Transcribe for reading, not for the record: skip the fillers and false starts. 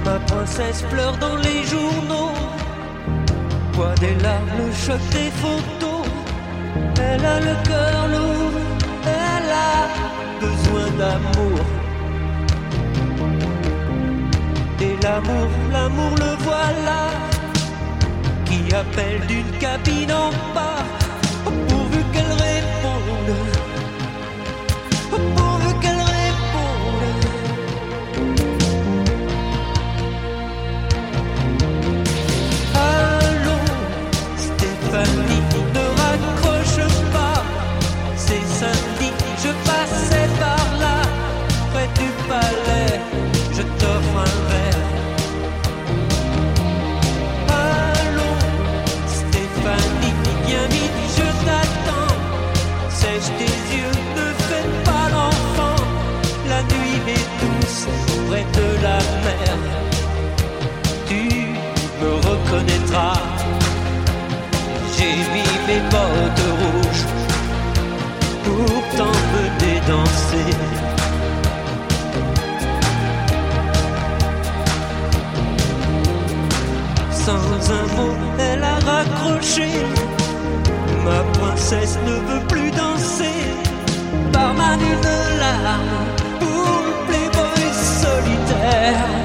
Ma princesse pleure dans les journaux, voit des larmes, le choc des photos. Elle a le cœur lourd, elle a besoin d'amour. Et l'amour le voilà, qui appelle d'une cabine en bas, pourvu qu'elle réponde, pourvu qu'elle réponde. Allô, Stéphanie, ne raccroche pas, c'est samedi, je passais par là, près du palais, je t'offre un verre. Allô, Stéphanie, viens vite, je t'attends, sèche tes yeux, ne fais pas l'enfant, la nuit est douce, près de la mer, tu me reconnaîtras, j'ai mis mes bottes rouges pour t'emmener danser. Sans un mot, elle a raccroché. Ma princesse ne veut plus danser. Barman une larme pour le playboy solitaire.